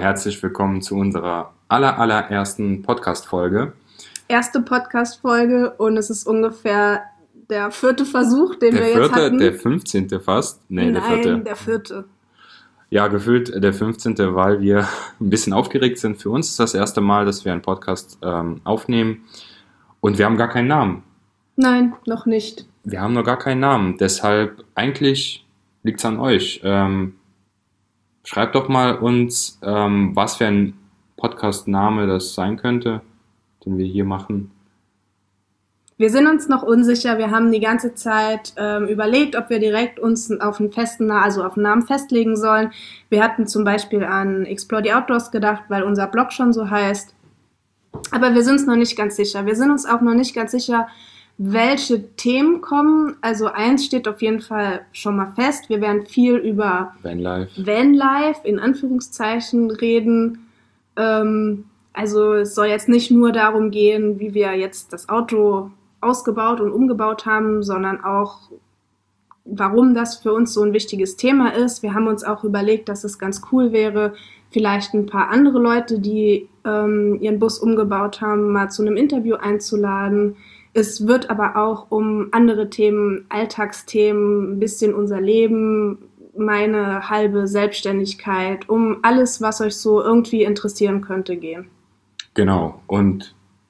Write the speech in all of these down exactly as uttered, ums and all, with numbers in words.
herzlich willkommen zu unserer aller, allerersten Podcast-Folge. Erste Podcast-Folge und es ist ungefähr der vierte Versuch, den der wir vierte, jetzt hatten. Der fünfzehnte fast? Nee, Nein, der vierte. der vierte. Ja, gefühlt der fünfzehnte, weil wir ein bisschen aufgeregt sind. Für uns ist das erste Mal, dass wir einen Podcast ähm, aufnehmen und wir haben gar keinen Namen. Nein, noch nicht. Wir haben noch gar keinen Namen, deshalb eigentlich liegt es an euch. Ähm, schreibt doch mal uns, ähm, was für ein Podcast-Name das sein könnte, den wir hier machen. Wir sind uns noch unsicher. Wir haben die ganze Zeit ähm, überlegt, ob wir direkt uns auf einen festen, also auf einen Namen festlegen sollen. Wir hatten zum Beispiel an Explore the Outdoors gedacht, weil unser Blog schon so heißt. Aber wir sind uns noch nicht ganz sicher. Wir sind uns auch noch nicht ganz sicher, welche Themen kommen. Also eins steht auf jeden Fall schon mal fest. Wir werden viel über Vanlife, Vanlife in Anführungszeichen reden. Ähm, also es soll jetzt nicht nur darum gehen, wie wir jetzt das Auto ausgebaut und umgebaut haben, sondern auch, warum das für uns so ein wichtiges Thema ist. Wir haben uns auch überlegt, dass es ganz cool wäre, vielleicht ein paar andere Leute, die ähm, ihren Bus umgebaut haben, mal zu einem Interview einzuladen. Es wird aber auch um andere Themen, Alltagsthemen, ein bisschen unser Leben, meine halbe Selbstständigkeit, um alles, was euch so irgendwie interessieren könnte, gehen. Genau, und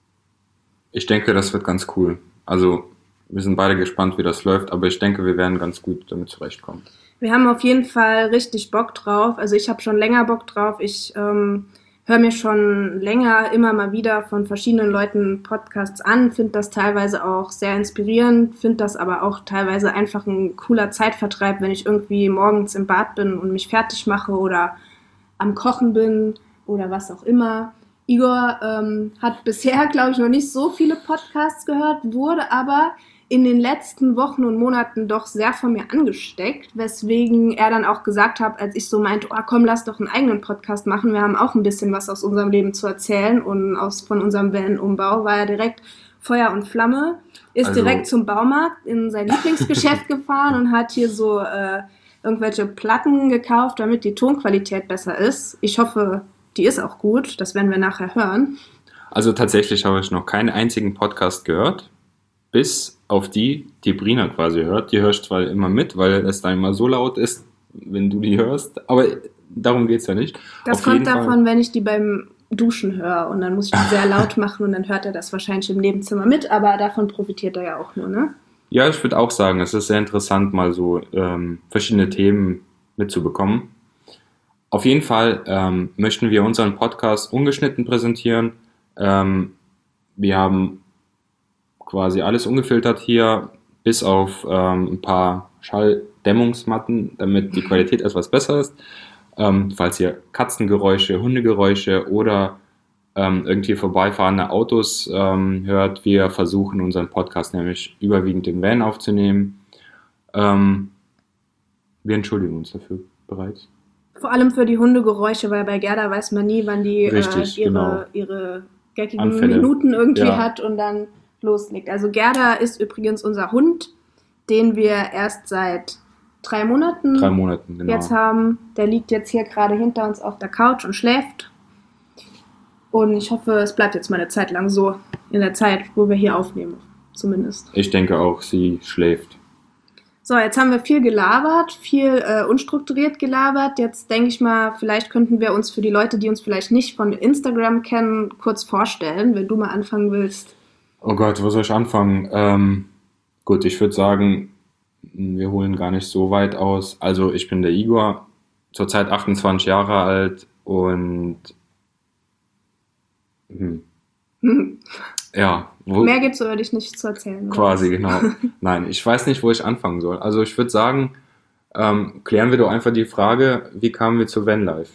ich denke, das wird ganz cool. Also wir sind beide gespannt, wie das läuft, aber ich denke, wir werden ganz gut damit zurechtkommen. Wir haben auf jeden Fall richtig Bock drauf. Also ich habe schon länger Bock drauf. Ich ähm, höre mir schon länger immer mal wieder von verschiedenen Leuten Podcasts an, finde das teilweise auch sehr inspirierend, finde das aber auch teilweise einfach ein cooler Zeitvertreib, wenn ich irgendwie morgens im Bad bin und mich fertig mache oder am Kochen bin oder was auch immer. Igor ähm, hat bisher, glaube ich, noch nicht so viele Podcasts gehört, wurde aber in den letzten Wochen und Monaten doch sehr von mir angesteckt, weswegen er dann auch gesagt hat, als ich so meinte, oh komm, lass doch einen eigenen Podcast machen, wir haben auch ein bisschen was aus unserem Leben zu erzählen und aus von unserem Van-Umbau, war er direkt Feuer und Flamme, ist also direkt zum Baumarkt in sein Lieblingsgeschäft gefahren und hat hier so äh, irgendwelche Platten gekauft, damit die Tonqualität besser ist. Ich hoffe, die ist auch gut, das werden wir nachher hören. Also tatsächlich habe ich noch keinen einzigen Podcast gehört, bis auf die, die Brina quasi hört. Die hörst zwar immer mit, weil es da immer so laut ist, wenn du die hörst, aber darum geht es ja nicht. Das auf kommt davon, Fall, wenn ich die beim Duschen höre und dann muss ich die sehr laut machen und dann hört er das wahrscheinlich im Nebenzimmer mit, aber davon profitiert er ja auch nur, ne? Ja, ich würde auch sagen, es ist sehr interessant, mal so ähm, verschiedene Themen mitzubekommen. Auf jeden Fall ähm, möchten wir unseren Podcast ungeschnitten präsentieren. Ähm, wir haben quasi alles ungefiltert hier, bis auf ähm, ein paar Schalldämmungsmatten, damit die Qualität etwas besser ist. Ähm, falls ihr Katzengeräusche, Hundegeräusche oder ähm, irgendwie vorbeifahrende Autos ähm, hört, wir versuchen unseren Podcast nämlich überwiegend im Van aufzunehmen. Ähm, wir entschuldigen uns dafür bereits. Vor allem für die Hundegeräusche, weil bei Gerda weiß man nie, wann die Richtig, äh, ihre, genau. ihre geckigen Anfälle. Minuten irgendwie ja. hat und dann loslegt. Also Gerda ist übrigens unser Hund, den wir erst seit drei Monaten, drei Monaten genau. jetzt haben. Der liegt jetzt hier gerade hinter uns auf der Couch und schläft. Und ich hoffe, es bleibt jetzt mal eine Zeit lang so, in der Zeit, wo wir hier aufnehmen, zumindest. Ich denke auch, sie schläft. So, jetzt haben wir viel gelabert, viel äh, unstrukturiert gelabert. Jetzt denke ich mal, vielleicht könnten wir uns für die Leute, die uns vielleicht nicht von Instagram kennen, kurz vorstellen, wenn du mal anfangen willst. Oh Gott, wo soll ich anfangen? Ähm, gut, ich würde sagen, wir holen gar nicht so weit aus. Also ich bin der Igor, zurzeit achtundzwanzig Jahre alt und hm, ja. Wo, Mehr gibt es über dich nicht zu erzählen. Quasi, genau. Nein, ich weiß nicht, wo ich anfangen soll. Also ich würde sagen, ähm, klären wir doch einfach die Frage, wie kamen wir zu Vanlife?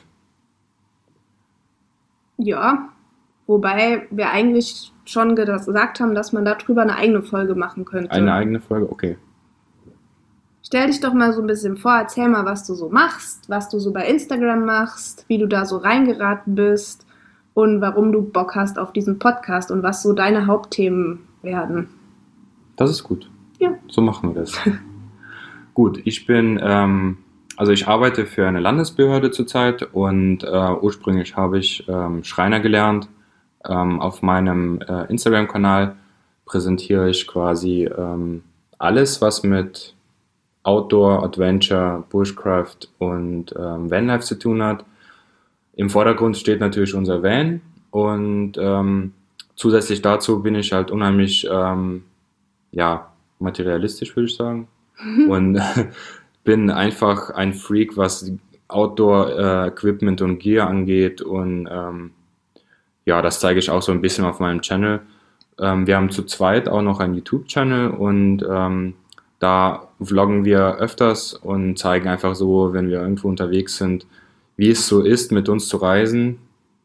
Ja, wobei wir eigentlich schon gesagt haben, dass man darüber eine eigene Folge machen könnte. Eine eigene Folge, okay. Stell dich doch mal so ein bisschen vor, erzähl mal, was du so machst, was du so bei Instagram machst, wie du da so reingeraten bist und warum du Bock hast auf diesen Podcast und was so deine Hauptthemen werden. Das ist gut. Ja. So machen wir das. Gut, ich bin ähm, Also ich arbeite für eine Landesbehörde zurzeit und äh, ursprünglich habe ich ähm, Schreiner gelernt. Ähm, auf meinem äh, Instagram-Kanal präsentiere ich quasi ähm, alles, was mit Outdoor, Adventure, Bushcraft und ähm, Vanlife zu tun hat. Im Vordergrund steht natürlich unser Van und ähm, zusätzlich dazu bin ich halt unheimlich ähm, ja, materialistisch, würde ich sagen. Und bin einfach ein Freak, was Outdoor-Equipment und Gear angeht. Und ähm, ja, das zeige ich auch so ein bisschen auf meinem Channel. Ähm, wir haben zu zweit auch noch einen YouTube-Channel und ähm, da vloggen wir öfters und zeigen einfach so, wenn wir irgendwo unterwegs sind, wie es so ist, mit uns zu reisen.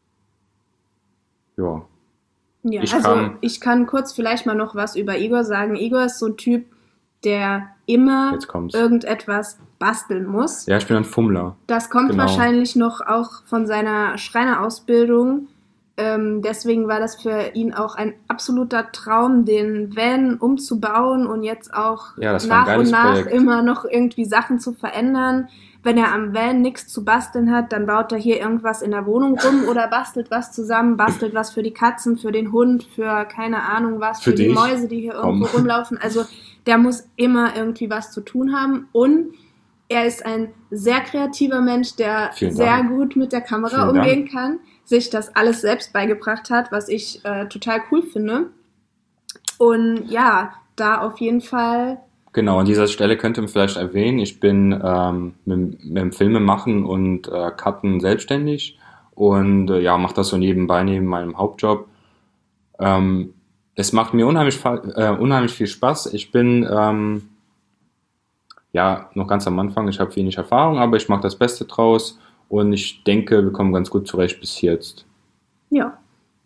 Ja. Ja, Ich also kam- ich kann kurz vielleicht mal noch was über Igor sagen. Igor ist so ein Typ, der immer Jetzt kommt's. irgendetwas basteln muss. Ja, ich bin ein Fummler. Das kommt Genau. wahrscheinlich noch auch von seiner Schreinerausbildung. Ähm, deswegen war das für ihn auch ein absoluter Traum, den Van umzubauen und jetzt auch Ja, das war ein nach und geiles nach Projekt. immer noch irgendwie Sachen zu verändern. Wenn er am Van nichts zu basteln hat, dann baut er hier irgendwas in der Wohnung rum oder bastelt was zusammen, bastelt was für die Katzen, für den Hund, für keine Ahnung was, für, Für die dich. Mäuse, die hier irgendwo Komm. rumlaufen. Also der muss immer irgendwie was zu tun haben und er ist ein sehr kreativer Mensch, der Vielen sehr Dank. gut mit der Kamera Vielen umgehen Dank. kann, sich das alles selbst beigebracht hat, was ich äh, total cool finde. Und ja, da auf jeden Fall, Genau, an dieser Stelle könnte man vielleicht erwähnen, ich bin ähm, mit, mit dem Filmemachen und äh, Cutten selbstständig und äh, ja, mache das so nebenbei neben meinem Hauptjob. Ähm, es macht mir unheimlich, fa- äh, unheimlich viel Spaß. Ich bin ähm, ja noch ganz am Anfang, ich habe wenig Erfahrung, aber ich mache das Beste draus und ich denke, wir kommen ganz gut zurecht bis jetzt. ja,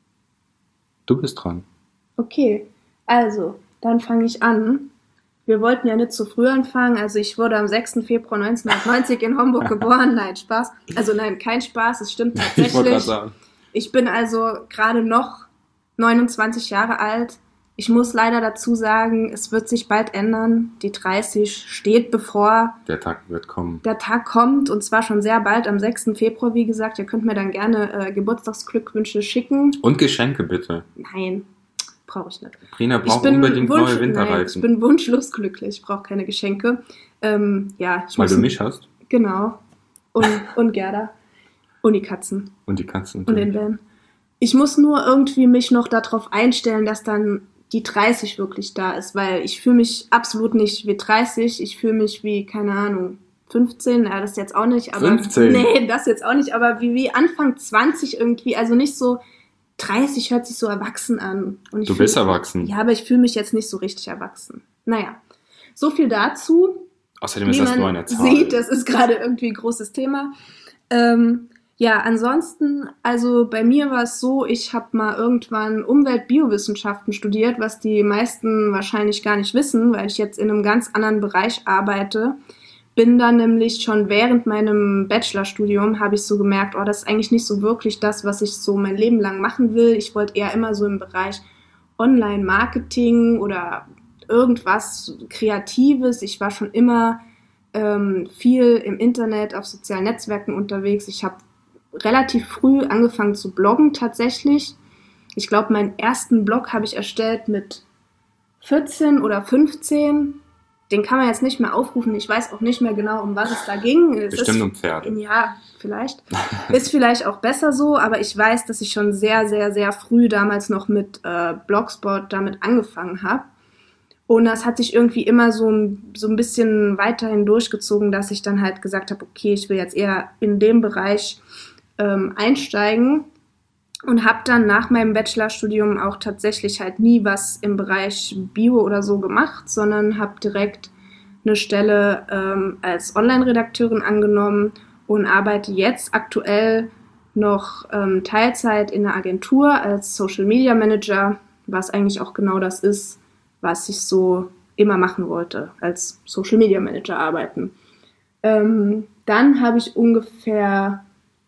Du bist dran. okay. Also, dann fange ich an. Wir wollten ja nicht zu früh anfangen. Also ich wurde am sechsten Februar neunzehnhundertneunzig in Homburg geboren. Nein, Spaß. Also nein, kein Spaß. Es stimmt Ich wollte gerade tatsächlich. sagen. Ich bin also gerade noch neunundzwanzig Jahre alt. Ich muss leider dazu sagen, es wird sich bald ändern. Die dreißig steht bevor. Der Tag wird kommen. Der Tag kommt und zwar schon sehr bald, am sechsten Februar, wie gesagt. Ihr könnt mir dann gerne äh, Geburtstagsglückwünsche schicken. Und Geschenke bitte. Nein, brauche ich nicht. Prina Ich braucht bin, unbedingt Wunsch, neue nein, ich Winterreifen. bin wunschlos glücklich. Ich brauche keine Geschenke. Ähm, ja, ich Weil muss, du mich hast Genau. Und, und Gerda. Und die Katzen. und die Katzen. Und den Van. Ich muss nur irgendwie mich noch darauf einstellen, dass dann die dreißig wirklich da ist, weil ich fühle mich absolut nicht wie dreißig, ich fühle mich wie, keine Ahnung, fünfzehn, ja, das jetzt auch nicht, aber fünfzehn? Nee, das jetzt auch nicht, aber wie, wie Anfang zwanzig irgendwie, also nicht so, dreißig hört sich so erwachsen an. Und ich Du fühl- bist erwachsen. Ja, aber ich fühle mich jetzt nicht so richtig erwachsen. Naja, so viel dazu. Außerdem ist Wie das nur man eine Zahl. sieht, das ist gerade irgendwie ein großes Thema. Ähm, ja, ansonsten, also bei mir war es so, ich habe mal irgendwann Umweltbiowissenschaften studiert, was die meisten wahrscheinlich gar nicht wissen, weil ich jetzt in einem ganz anderen Bereich arbeite. Bin dann nämlich schon während meinem Bachelorstudium, habe ich so gemerkt, oh, das ist eigentlich nicht so wirklich das, was ich so mein Leben lang machen will. Ich wollte eher immer so im Bereich Online-Marketing oder irgendwas Kreatives. Ich war schon immer ähm, viel im Internet, auf sozialen Netzwerken unterwegs. Ich habe relativ früh angefangen zu bloggen tatsächlich. Ich glaube, meinen ersten Blog habe ich erstellt mit vierzehn oder fünfzehn. Den kann man jetzt nicht mehr aufrufen. Ich weiß auch nicht mehr genau, um was es da ging. Es Bestimmt ist, um Pferde. Ja, vielleicht. Ist vielleicht auch besser so, aber ich weiß, dass ich schon sehr, sehr, sehr früh damals noch mit äh, Blogspot damit angefangen habe. Und das hat sich irgendwie immer so, ein- so ein bisschen weiterhin durchgezogen, dass ich dann halt gesagt habe, okay, ich will jetzt eher in dem Bereich ähm, einsteigen. Und habe dann nach meinem Bachelorstudium auch tatsächlich halt nie was im Bereich Bio oder so gemacht, sondern habe direkt eine Stelle ähm, als Online-Redakteurin angenommen und arbeite jetzt aktuell noch ähm, Teilzeit in einer Agentur als Social Media Manager, was eigentlich auch genau das ist, was ich so immer machen wollte, als Social Media Manager arbeiten. Ähm, dann habe ich ungefähr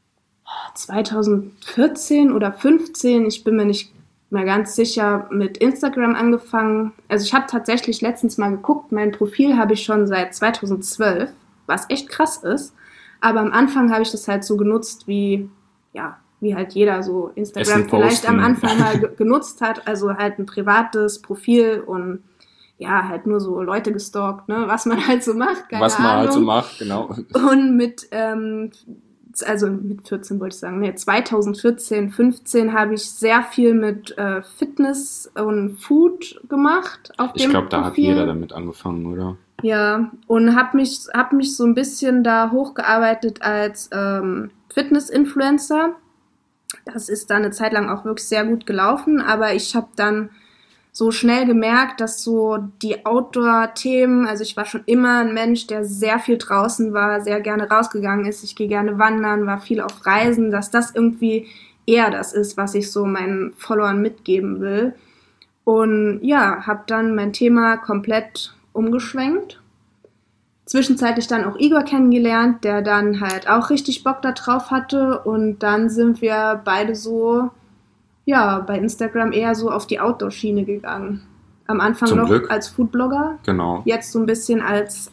zweitausendvierzehn oder fünfzehn, ich bin mir nicht mehr ganz sicher, mit Instagram angefangen. Also ich habe tatsächlich letztens mal geguckt, mein Profil habe ich schon seit zweitausendzwölf. was echt krass ist. Aber am Anfang habe ich das halt so genutzt, wie, ja, wie halt jeder so Instagram Essen vielleicht am posten. Anfang mal ge- genutzt hat. Also halt ein privates Profil und ja, halt nur so Leute gestalkt, ne, was man halt so macht, keine Was man Ahnung. halt so macht, genau. Und mit, ähm, also mit vierzehn wollte ich sagen, nee, zwanzig vierzehn, fünfzehn habe ich sehr viel mit äh, Fitness und Food gemacht auf Ich dem glaube, da hat Profil. jeder damit angefangen, oder? Ja, und habe mich, hab mich so ein bisschen da hochgearbeitet als ähm, Fitness-Influencer. Das ist dann eine Zeit lang auch wirklich sehr gut gelaufen, aber ich habe dann so schnell gemerkt, dass so die Outdoor-Themen, also ich war schon immer ein Mensch, der sehr viel draußen war, sehr gerne rausgegangen ist, ich gehe gerne wandern, war viel auf Reisen, dass das irgendwie eher das ist, was ich so meinen Followern mitgeben will. Und ja, habe dann mein Thema komplett umgeschwenkt. Zwischenzeitlich dann auch Igor kennengelernt, der dann halt auch richtig Bock da drauf hatte. Und dann sind wir beide so, ja, bei Instagram eher so auf die Outdoor-Schiene gegangen. Am Anfang Zum noch Glück. als Foodblogger, Genau. jetzt so ein bisschen als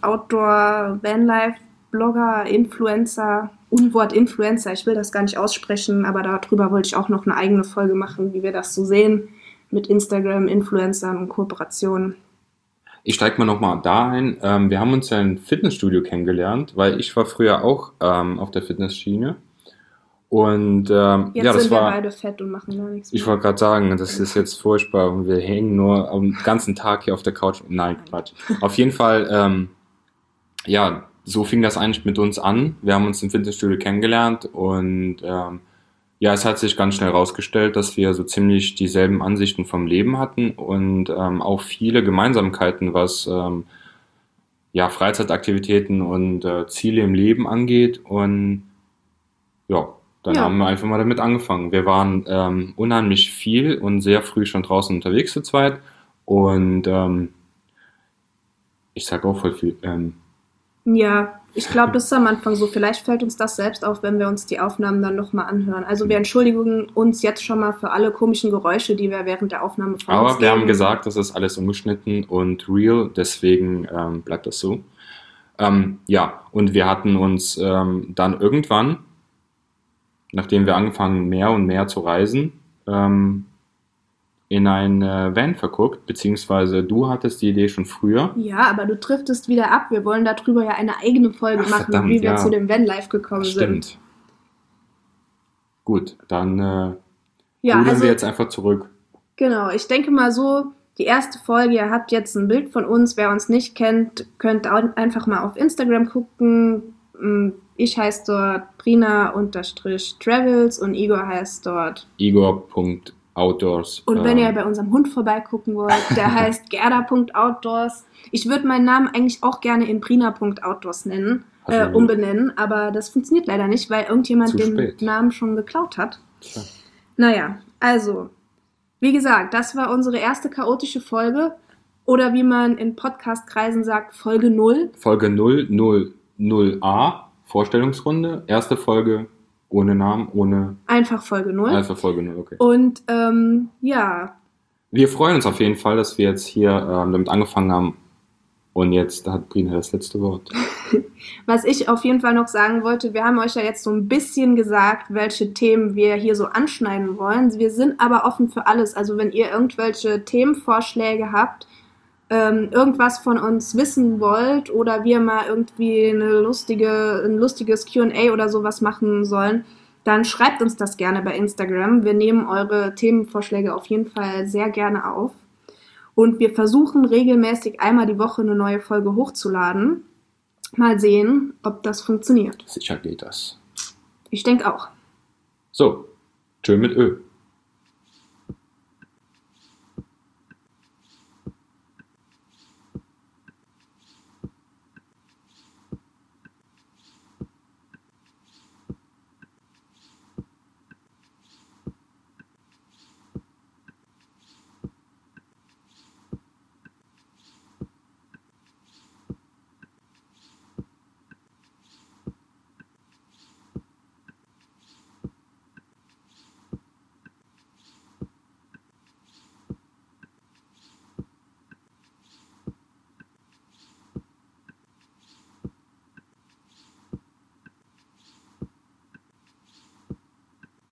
Outdoor-Vanlife-Blogger, Influencer, Unwort Influencer, ich will das gar nicht aussprechen, aber darüber wollte ich auch noch eine eigene Folge machen, wie wir das so sehen mit Instagram, Influencern und Kooperationen. Ich steige mal nochmal da ein. Ähm, wir haben uns ja im Fitnessstudio kennengelernt, weil ich war früher auch ähm, auf der Fitnessschiene. Und ähm, Jetzt ja, das sind wir war. beide fett und machen gar nichts Ich mehr. wollte gerade sagen, das ist jetzt furchtbar und wir hängen nur den ganzen Tag hier auf der Couch. Nein, Quatsch. Auf jeden Fall, ähm, ja, so fing das eigentlich mit uns an. Wir haben uns im Fitnessstudio kennengelernt und ähm, ja, es hat sich ganz schnell herausgestellt, dass wir so ziemlich dieselben Ansichten vom Leben hatten und ähm, auch viele Gemeinsamkeiten, was ähm, ja, Freizeitaktivitäten und äh, Ziele im Leben angeht. Und ja, dann Ja. haben wir einfach mal damit angefangen. Wir waren ähm, unheimlich viel und sehr früh schon draußen unterwegs zu zweit. Und ähm, ich sage auch voll viel. Ähm, Ja, ich glaube, das ist am Anfang so. Vielleicht fällt uns das selbst auf, wenn wir uns die Aufnahmen dann nochmal anhören. Also wir entschuldigen uns jetzt schon mal für alle komischen Geräusche, die wir während der Aufnahme von uns aber wir haben geben. gesagt, das ist alles ungeschnitten und real, deswegen ähm, bleibt das so. Ähm, ja, und wir hatten uns ähm, dann irgendwann, nachdem wir angefangen mehr und mehr zu reisen, ähm, in ein äh, Van verguckt, beziehungsweise du hattest die Idee schon früher. Ja, aber du driftest wieder ab. Wir wollen darüber ja eine eigene Folge Ach, machen, verdammt, wie wir ja. zu dem Vanlife gekommen sind. Stimmt. Gut, dann äh, Ja, rudern also wir jetzt einfach zurück. genau. Ich denke mal so, die erste Folge, ihr habt jetzt ein Bild von uns. Wer uns nicht kennt, könnt auch einfach mal auf Instagram gucken. Ich heiße dort Brina-Travels und Igor heißt dort. Igor.outdoors. Und wenn ähm, ihr bei unserem Hund vorbeigucken wollt, der heißt Gerda.outdoors. Ich würde meinen Namen eigentlich auch gerne in Brina.outdoors nennen, äh, Also- umbenennen, aber das funktioniert leider nicht, weil irgendjemand Zu den spät. Namen schon geklaut hat. Tja. Naja, also, wie gesagt, das war unsere erste chaotische Folge. Oder wie man in Podcast-Kreisen sagt, Folge null. Folge null null null a, Vorstellungsrunde. Erste Folge ohne Namen, ohne Einfach Folge null. Alpha Folge null, okay. Und ähm, ja, Wir freuen uns auf jeden Fall, dass wir jetzt hier ähm, damit angefangen haben. Und jetzt hat Brina das letzte Wort. was ich auf jeden Fall noch sagen wollte, wir haben euch ja jetzt so ein bisschen gesagt, welche Themen wir hier so anschneiden wollen. Wir sind aber offen für alles. Also wenn ihr irgendwelche Themenvorschläge habt, ähm, irgendwas von uns wissen wollt oder wir mal irgendwie eine lustige, ein lustiges Q und A oder sowas machen sollen, dann schreibt uns das gerne bei Instagram. Wir nehmen eure Themenvorschläge auf jeden Fall sehr gerne auf. Und wir versuchen regelmäßig einmal die Woche eine neue Folge hochzuladen. Mal sehen, ob das funktioniert. Sicher geht das. Ich denke auch. So, tschö mit Ö.